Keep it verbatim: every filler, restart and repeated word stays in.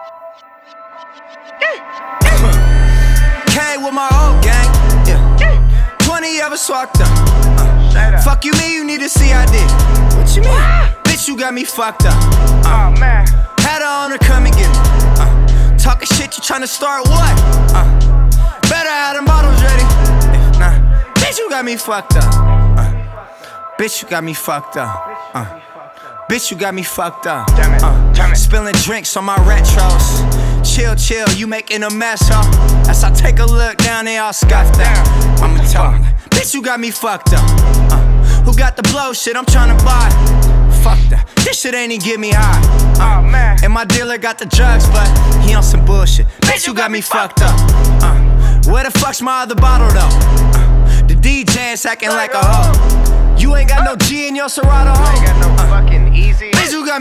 Came with my old gang, yeah. twenty of us walked up. Uh, fuck you mean you need a C I D? What you mean? Bitch, you got me fucked up. Uh, Oh man, had her on her, come and get me. Uh, talking shit, you tryna start what? Uh, better have them bottles ready. If not, bitch, you got me fucked up. Uh, bitch, you got me fucked up. Uh, bitch, you got me fucked up. Damn it, Uh, damn it. spilling drinks on my retros. Chill, chill, you making a mess, huh? As I take a look down, they all scuffed out. I'ma tell them, bitch, you got me fucked up. Uh, who got the blow shit I'm tryna buy? Fuck that, this shit ain't even get me high. Uh, oh man. and my dealer got the drugs, but he on some bullshit. Bitch, you got me fucked up. Uh, where the fuck's my other bottle though? Uh, the D J's acting like a hoe. You ain't got no G in your Serato, I ain't got no uh, fucking easy. bitch, you got